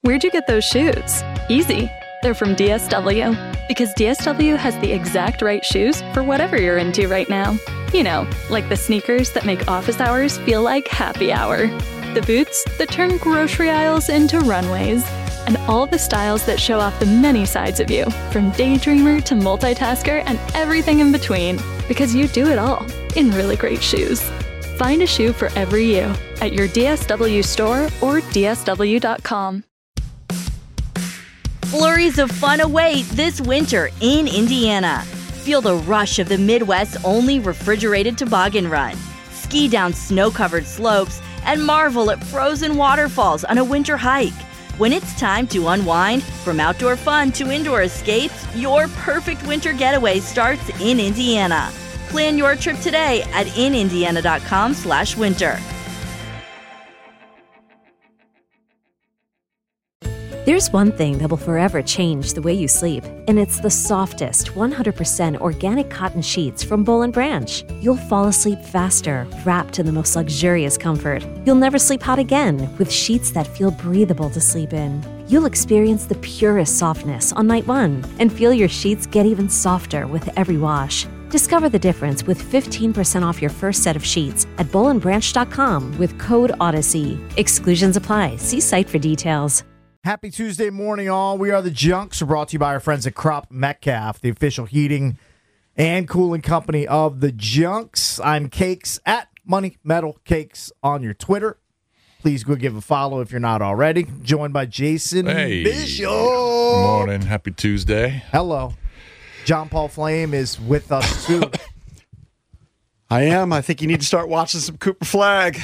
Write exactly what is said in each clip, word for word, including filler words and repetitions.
Where'd you get those shoes? Easy. They're from D S W. Because D S W has the exact right shoes for whatever you're into right now. You know, like the sneakers that make office hours feel like happy hour. The boots that turn grocery aisles into runways. And all the styles that show off the many sides of you, from daydreamer to multitasker and everything in between. Because you do it all in really great shoes. Find a shoe for every you at your D S W store or D S W dot com. Flurries of fun await this winter in Indiana. Feel the rush of the Midwest's only refrigerated toboggan run. Ski down snow-covered slopes and marvel at frozen waterfalls on a winter hike. When it's time to unwind, from outdoor fun to indoor escapes, your perfect winter getaway starts in Indiana. Plan your trip today at in indiana dot com slash winter. There's one thing that will forever change the way you sleep, and it's the softest, one hundred percent organic cotton sheets from Boll and Branch. You'll fall asleep faster, wrapped in the most luxurious comfort. You'll never sleep hot again with sheets that feel breathable to sleep in. You'll experience the purest softness on night one and feel your sheets get even softer with every wash. Discover the difference with fifteen percent off your first set of sheets at boll and branch dot com with code Odyssey. Exclusions apply. See site for details. Happy Tuesday morning, all. We are the Junks, brought to you by our friends at Crop Metcalf, the official heating and cooling company of the Junks. I'm Cakes at Money Metal Cakes on your Twitter. Please go give a follow if you're not already. Joined by Jason Hey. Bishop. Good morning. Happy Tuesday. Hello. John Paul Flame is with us, too. I am. I think you need to start watching some Cooper Flag.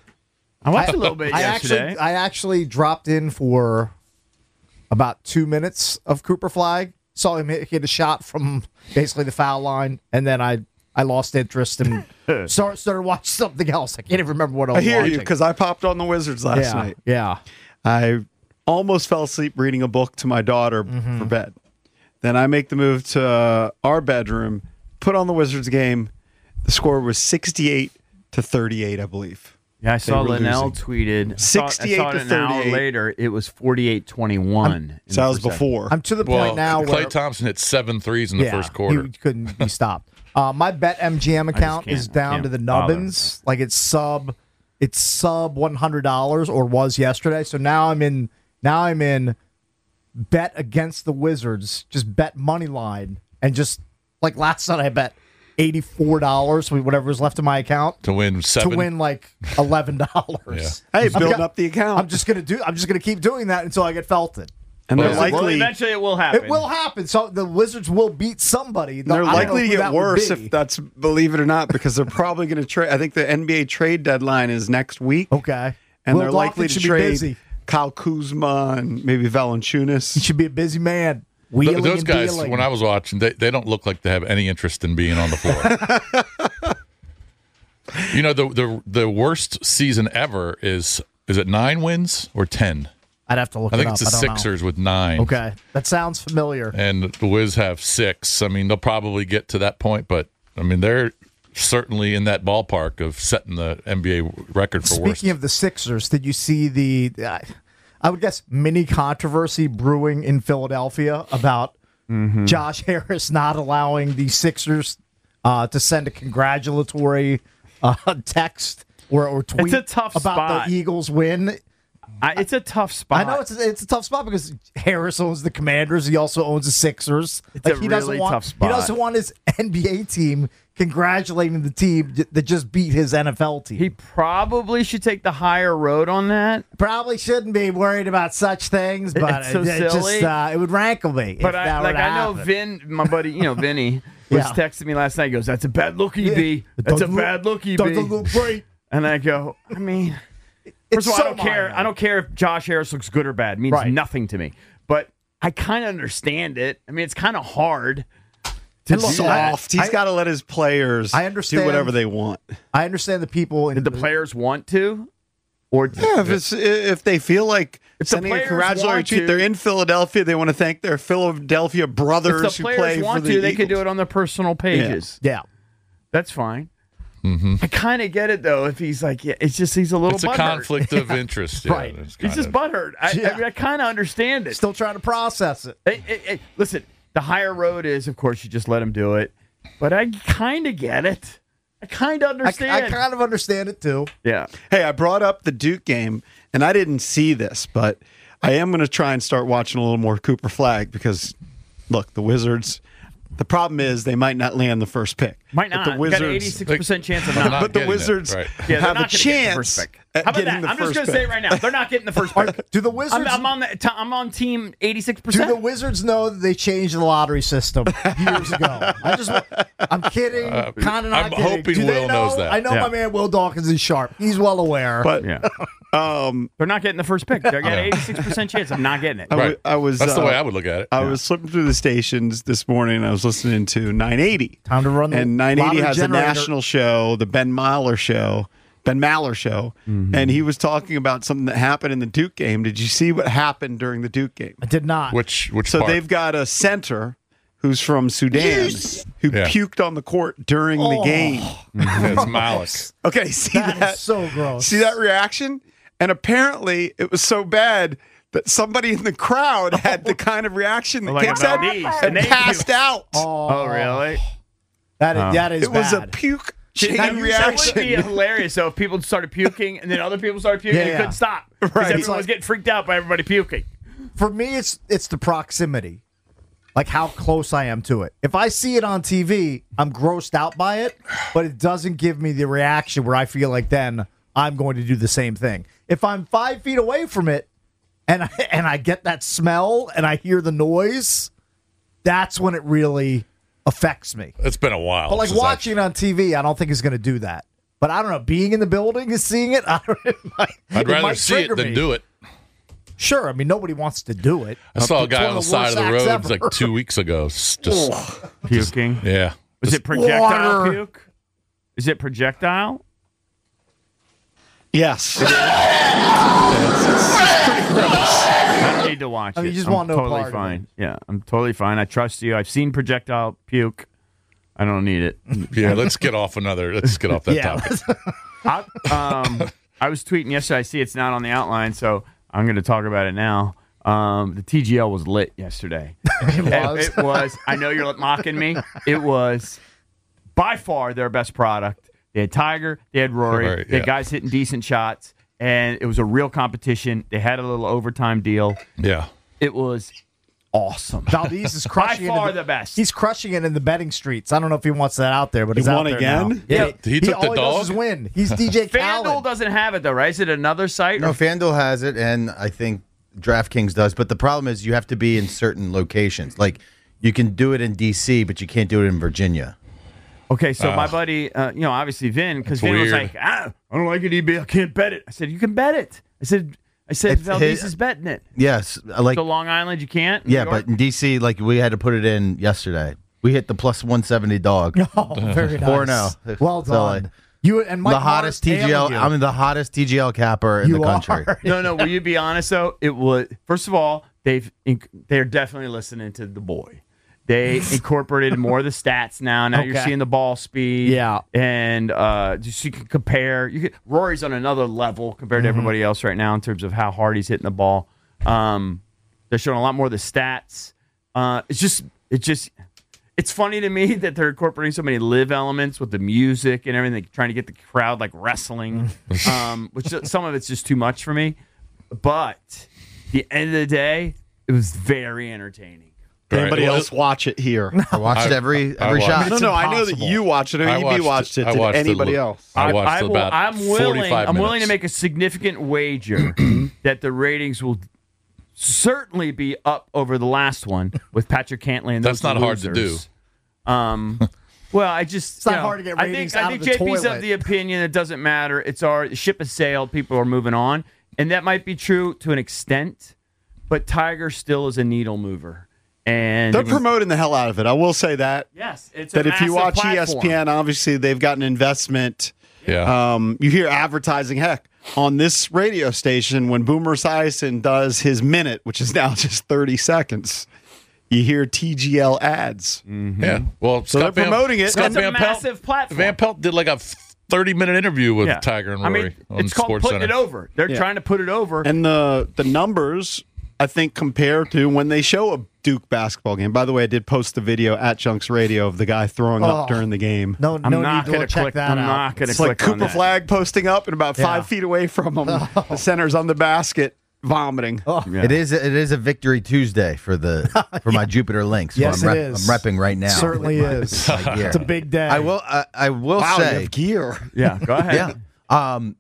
I watched a little bit I yesterday. Actually, I actually dropped in for about two minutes of Cooper Flag. Saw him hit, hit a shot from basically the foul line, and then I, I lost interest and start, started watching something else. I can't even remember what I was I hear watching. you because I popped on the Wizards last yeah, night. Yeah. I almost fell asleep reading a book to my daughter Mm-hmm. for bed. Then I make the move to uh, our bedroom, put on the Wizards game. The score was sixty-eight to thirty-eight, I believe. Yeah, I saw were Linnell losing. tweeted. I saw- sixty-eight I saw to it an hour thirty-eight. later. It was forty-eight twenty-one. So that was before. I'm to the Well, point now Klay where Thompson hit seven threes in the yeah, first quarter. he couldn't be stopped. Uh, my BetMGM account can't- is down can't to the bother. nubbins. Like it's sub, it's sub one hundred dollars or was yesterday. So now I'm in. Now I'm in. Bet against the Wizards. Just bet money line and just like last night I bet eighty-four dollars, whatever was left in my account, to win seven. to win like eleven dollars. Hey, I'm building go- up the account. I'm just gonna do. I'm just gonna keep doing that until I get felted. and Well, they're well, Well, likely eventually it will happen. It will happen. So the Wizards will beat somebody. they're I don't know likely to who get that would worse be. if that's believe it or not because they're probably going to trade. I think the N B A trade deadline is next week. Okay. And Will they're Dawkins likely to should be trade busy. Kyle Kuzma and maybe He Valanciunas. should be a busy man. Th- Wheeling Those and guys, dealing. when I was watching, they, they don't look like they have any interest in being on the floor. You know, the, the the worst season ever is is it nine wins or ten? I'd have to look I think it it's up. the I don't know. Sixers with nine. Okay. That sounds familiar. And the Wiz have six. I mean, they'll probably get to that point, but I mean, they're certainly in that ballpark of setting the N B A record for worst. Speaking of the Sixers, did you see the, uh, I would guess, mini controversy brewing in Philadelphia about Mm-hmm. Josh Harris not allowing the Sixers uh, to send a congratulatory uh, text or, or tweet a tough about spot. the Eagles win? I, it's a tough spot. I know it's a, it's a tough spot because Harris owns the Commanders. He also owns the Sixers. It's a he doesn't really want, tough spot. He doesn't want his N B A team congratulating the team j- that just beat his N F L team. He probably should take the higher road on that. Probably shouldn't be worried about such things, but It's so it, it silly. just uh, it would rankle me. But if I, that like were to I know happen. Vin, my buddy, you know Vinny, was Yeah. texting me last night. He goes, "That's a bad look, E Yeah. B. It That's a doesn't look- bad look, E B." Doesn't look great. And I go, I mean, It's first of all, so I don't care. minor. I don't care if Josh Harris looks good or bad. It means Right. nothing to me. But I kind of understand it. I mean, it's kind of hard to And look, do that. Soft. He's I- got to let his players I understand- do whatever they want. I understand the people in Did the players want to, or Yeah, if, it's, if they feel like If the sending a players congratulatory want tweet, to- they're in Philadelphia. They want to thank their Philadelphia brothers if the who play players for want the to, they could do Eagles. it on their personal pages. yeah. That's fine. Mm-hmm. I kind of get it though. If he's like, yeah, it's just he's a little. It's a butthurt. conflict of interest, yeah, Right. it's He's kind just of- butthurt. I, Yeah. I mean, I kind of understand it. Still trying to process it. Hey, hey, hey, listen, the higher road is, of course, you just let him do it. But I kind of get it. I kind of I, understand. I kind of understand it too. yeah. Hey, I brought up the Duke game, and I didn't see this, but I am going to try and start watching a little more Cooper Flag because, look, the Wizards. The problem is they might not land the first pick. Might But not. The Got an Wizards, eighty-six percent chance of They're not. not but the getting it, Wizards right. Yeah, they're have not a gonna get the chance first pick. at How about getting that? the I'm just first going to pick. say it right now. They're not getting the first pick. Do the I'm, Wizards? I'm on the. T- I'm on team eighty-six do percent. the Wizards know that they changed the lottery system years ago? I just, I'm kidding, Uh, kind of not I'm kidding. hoping Do they Will know? knows that. I know Yeah. my man Will Dawkins is sharp. He's well aware. But Yeah. um, They're not getting the first pick. They're getting Yeah. eighty-six percent chance of not getting it. I, w- Right. I was. That's the uh, way I would look at it. I was flipping through the stations this morning. And I was listening to nine eighty. Time to run the And nine eighty lottery has generator. a national show, the Ben Maller show, Ben Maller show, and he was talking about something that happened in the Duke game. Did you see what happened during the Duke game? I did not. Which which So part? they've got a center who's from Sudan who Yeah. puked on the court during the game. Yeah, it's Malik. Okay, see That that? is so gross. See that reaction? And apparently, it was so bad that somebody in the crowd had the kind of reaction that Like Kicks a had Valdez, and and they passed puked. out. Oh, really? That is, that is It was a bad. puke chain That would reaction. be hilarious. So if people started puking and then other people started puking, Yeah, you yeah. couldn't stop because Right. everyone It's was like- getting freaked out by everybody puking. For me, it's it's the proximity, like how close I am to it. If I see it on T V, I'm grossed out by it, but it doesn't give me the reaction where I feel like then I'm going to do the same thing. If I'm five feet away from it, and I, and I get that smell and I hear the noise, that's when it really affects me. It's been a while. But like since I've- watching it on T V, I don't think it's going to do that. But I don't know, being in the building and seeing it, I don't, it might, I'd rather might see it trigger than me. do it. Sure, I mean nobody wants to do it. I saw a It's guy one on the of side of the worst road acts like ever. two weeks ago. s- Just Puking. yeah. Was Just- it projectile Water. puke? Is it projectile? Yes. I don't need to watch I mean, it. you just I'm want no totally part of fine. Yeah, I'm totally fine. I trust you. I've seen projectile puke. I don't need it. yeah. Let's get off another. Let's get off that Yeah. topic. I, um, I was tweeting yesterday. I see it's not on the outline, so I'm going to talk about it now. Um, the T G L was lit yesterday. It was. It was. I know you're mocking me. It was by far their best product. They had Tiger, they had Rory, Right, they had yeah. guys hitting decent shots, and it was a real competition. They had a little overtime deal. Yeah. It was awesome. Valdez is By crushing it. in far the best. He's crushing it in the betting streets. I don't know if he wants that out there, but He it's out won there again? now. Yeah, He took all the he dog? does is win. He's D J FanDuel Khaled. doesn't have it though, right? Is it another site? No, or- FanDuel has it, and I think DraftKings does. But the problem is you have to be in certain locations. Like you can do it in D C, but you can't do it in Virginia. Okay, so my buddy, uh, you know, obviously Vin, because That's Vin was weird. like, ah, I don't like it, E B. I can't bet it. I said, you can bet it. I said, I said, It's Valdez his- is betting it. Yes, like So Long Island, you can't. New yeah, York? but in D C, like we had to put it in yesterday. We hit the plus one seventy dog. Oh, very nice. four and oh. Well So, done. like, you and Mike the hottest Morris T G L. nailing you. I'm the hottest T G L capper in You the country. are. no, no. Will you be honest though? It was first of all, they've inc- they're definitely listening to the boy. They incorporated more of the stats now. Now you're Okay. seeing the ball speed. Yeah. and uh, just you can compare. You can, Rory's on another level compared to Mm-hmm. everybody else right now in terms of how hard he's hitting the ball. Um, they're showing a lot more of the stats. Uh, it's just, it's just, it's funny to me that they're incorporating so many live elements with the music and everything, trying to get the crowd like wrestling, um, which some of it's just too much for me. But at the end of the day, it was very entertaining. Anybody Right. else watch it here? I watched I- every I every watched- shot. no, no, I know that impossible. you watched it. Or I E B watched watched it. I Did watched anybody it, else? I watched I will, about I'm willing. forty-five I'm minutes. willing to make a significant wager that the ratings will certainly be up over the last one with Patrick Cantley and those That's not hard to losers. Um, well, I just It's not you know, hard to get I ratings think I out think of the J P's toilet. of the opinion it doesn't matter. It's our the ship has sailed. People are moving on, and that might be true to an extent. But Tiger still is a needle mover, and They're it was- promoting the hell out of it. I will say that. yes, it's a That if you massive watch E S P N, platform. obviously they've got an investment. Yeah. Um, you hear advertising. Heck, on this radio station, when Boomer Esiason does his minute, which is now just thirty seconds, you hear T G L ads. yeah. Well, So Scott they're Van- promoting it. Scott That's a Van Pelt- massive platform. Van Pelt did like a f- thirty minute interview with Yeah. Tiger and I Rory mean, on it's called Sports putting Center. it over. They're Yeah. trying to put it over. And the the numbers, I think, compare to when they show a Duke basketball game. By the way, I did post the video at Junks Radio of the guy throwing Oh. up during the game. No, I'm no not need to going go to check click. that I'm out. not going to It's like click on Cooper that. Flag posting up and about five Yeah. feet away from him. The center's on the basket, vomiting. Oh. Yeah. It is. It is a victory Tuesday for the for my Jupiter Lynx. So Yes, I'm, it rep- is. I'm repping right now. Certainly with my- is. my gear. It's a big day. I will. I, I will Wow, you say. have gear. Yeah, go ahead. Yeah. Um,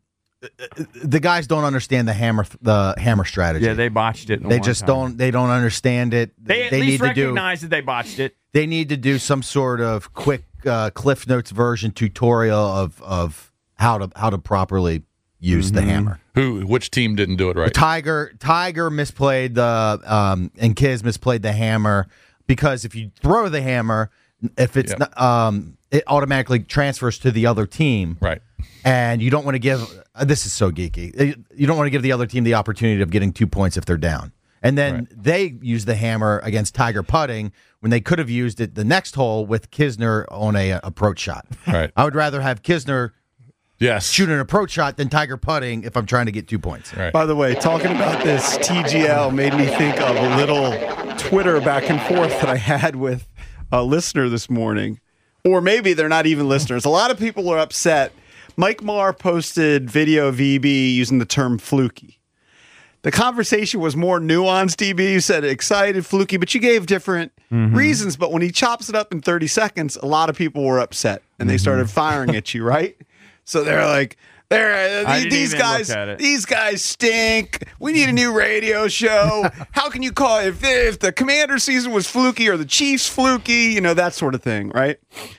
the guys don't understand the hammer. The hammer strategy. Yeah, they botched it. in They one just time. don't. They don't understand it. They at need least to do. recognize that they botched it. They need to do some sort of quick uh, Cliff Notes version tutorial of of how to how to properly use the hammer. Who? Which team didn't do it right? Tiger Tiger misplayed the um, and Kiz misplayed the hammer because if you throw the hammer, if it's Yep. not, um, it automatically transfers to the other team, Right. and you don't want to give. Uh, this is so geeky. You don't want to give the other team the opportunity of getting two points if they're down. And then Right. they use the hammer against Tiger putting when they could have used it the next hole with Kisner on a uh, approach shot. Right. I would rather have Kisner Yes. shoot an approach shot than Tiger putting if I'm trying to get two points. Right. By the way, talking about this T G L made me think of a little Twitter back and forth that I had with a listener this morning. Or maybe they're not even listeners. A lot of people are upset. Mike Marr posted video of E B using the term fluky. The conversation was more nuanced, E B. You said excited, fluky, but you gave different reasons. But when he chops it up in thirty seconds, a lot of people were upset and they started firing at you, right? So they're like, they're, I these, didn't these even guys, look at it. these guys stink. We need a new radio show. How can you call it if, if the Commander season was fluky or the Chiefs fluky? You know, that sort of thing, right?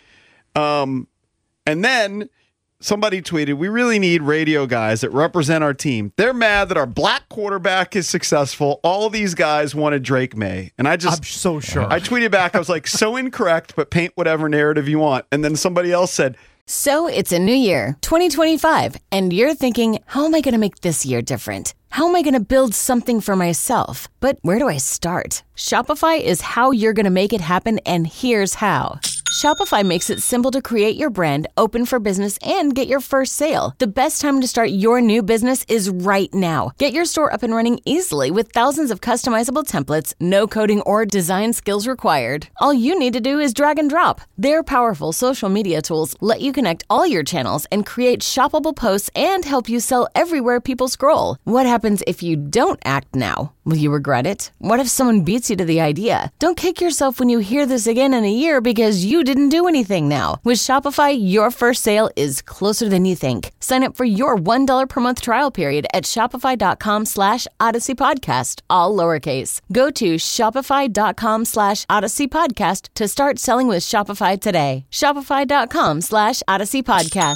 Um, and then somebody tweeted, we really need radio guys that represent our team. They're mad that our black quarterback is successful. All of these guys wanted Drake May. And I just, I'm so sure. I tweeted back, I was like, so incorrect, but paint whatever narrative you want. And then somebody else said, So it's a new year, twenty twenty-five, and you're thinking, how am I going to make this year different? How am I going to build something for myself? But where do I start? Shopify is how you're going to make it happen, and here's how. Shopify makes it simple to create your brand, open for business, and get your first sale. The best time to start your new business is right now. Get your store up and running easily with thousands of customizable templates, no coding or design skills required. All you need to do is drag and drop. Their powerful social media tools let you connect all your channels and create shoppable posts and help you sell everywhere people scroll. What happens if you don't act now? Will you regret it? What if someone beats you to the idea? Don't kick yourself when you hear this again in a year because you didn't do anything now. With Shopify, your first sale is closer than you think. Sign up for your one dollar per month trial period at shopify.com slash Odyssey Podcast, all lowercase. Go to shopify.com slash Odyssey Podcast to start selling with Shopify today. Shopify.com slash Odyssey Podcast.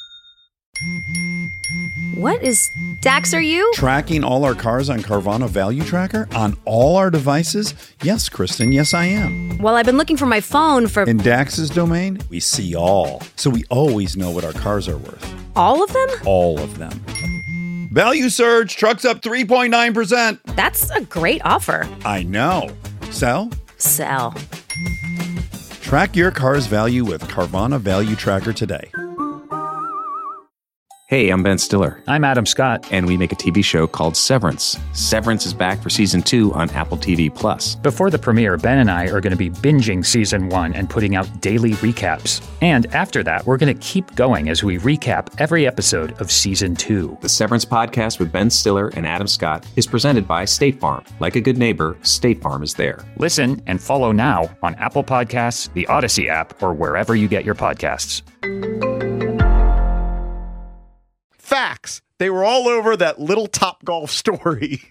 What is Dax? Are you? Tracking all our cars on Carvana Value Tracker on all our devices? Yes, Kristen, yes, I am. Well, I've been looking for my phone for In Dax's domain, we see all. So we always know what our cars are worth. all of them. All of them. Value surge, trucks up three point nine percent. That's a great offer. I know. Sell? Sell. Track your car's value with Carvana Value Tracker today. Hey, I'm Ben Stiller. I'm Adam Scott. And we make a T V show called Severance. Severance is back for season two on Apple T V Plus. Before the premiere, Ben and I are going to be binging season one and putting out daily recaps. And after that, we're going to keep going as we recap every episode of season two. The Severance podcast with Ben Stiller and Adam Scott is presented by State Farm. Like a good neighbor, State Farm is there. Listen and follow now on Apple Podcasts, the Odyssey app, or wherever you get your podcasts. facts. They were all over that little Topgolf story.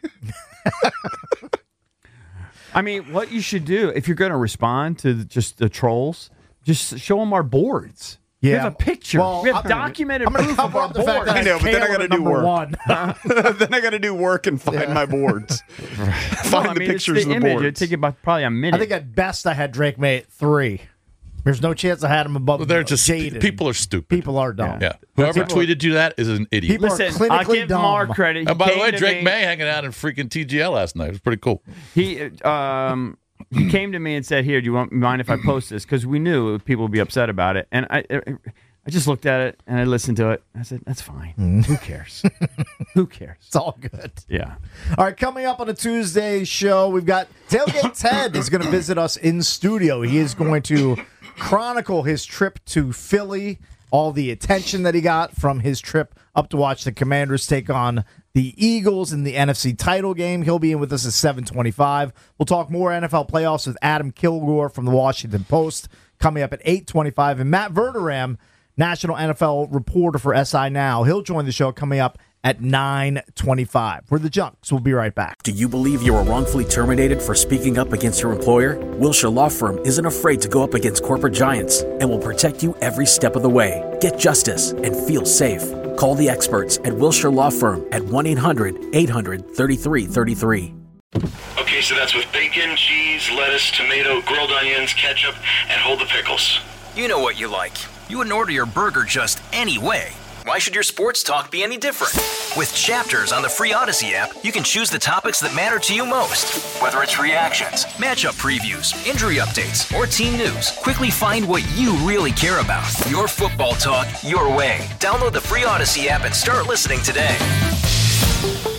I mean, what you should do if you're going to respond to the, just the trolls, just show them our boards. We Yeah. have a picture. Well, we have I'm- documented I'm gonna proof cover of our up the fact board. that I know, but then I Kale got to at do number work. one. Then I got to do work and find my boards. Well, Find I the mean, pictures it's the of the image. It'd boards. take you about probably a minute. I think at best I had Drake May at three. There's no chance I had him above. Well, they're just jaded. people are stupid. People are dumb. Yeah, whoever People- tweeted you that is an idiot. People Listen, are clinically I'll give dumb. Mark credit. He And by the came way, to Drake me- May hanging out in freaking T G L last night. It was pretty cool. He um he came to me and said, "Here, do you want mind if I post this?" Because we knew people would be upset about it, and I I I just looked at it and I listened to it. I said, that's fine. Mm. Who cares? Who cares? It's all good. Yeah. All right, coming up on a Tuesday show, we've got Tailgate Ted is going to visit us in studio. He is going to chronicle his trip to Philly, all the attention that he got from his trip up to watch the Commanders take on the Eagles in the N F C title game. He'll be in with us at seven twenty-five. We'll talk more N F L playoffs with Adam Kilgore from the Washington Post coming up at eight twenty-five. And Matt Verderam, national N F L reporter for S I Now, he'll join the show coming up at nine twenty-five. We're the Junks. We'll be right back. Do you believe you were wrongfully terminated for speaking up against your employer? Wilshire Law Firm isn't afraid to go up against corporate giants and will protect you every step of the way. Get justice and feel safe. Call the experts at Wilshire Law Firm at one eight hundred eight hundred thirty-three thirty-three. Okay, so that's with bacon, cheese, lettuce, tomato, grilled onions, ketchup, and hold the pickles. You know what you like. You wouldn't order your burger just any way. Why should your sports talk be any different? With Chapters on the free Odyssey app, you can choose the topics that matter to you most. Whether it's reactions, matchup previews, injury updates, or team news, quickly find what you really care about. Your football talk, your way. Download the free Odyssey app and start listening today.